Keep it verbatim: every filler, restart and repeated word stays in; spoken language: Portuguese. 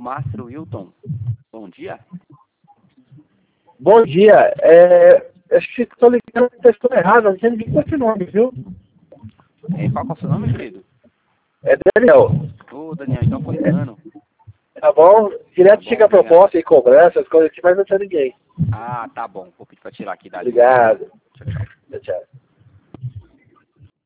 Mastro Wilton. Bom dia. Bom dia. É, acho que estou ligando para a pessoa errada. Não sei ninguém com esse nome, viu? É, qual que é o seu nome, querido? É Daniel. Ô, Daniel, então foi engano. Tá bom? Direto Tá bom, chega a obrigado. proposta e cobrança, as coisas aqui, mas não tem ninguém. Ah, tá bom. Vou pedir pra tirar aqui da lista. Obrigado. Tchau, tchau. Tchau, tchau.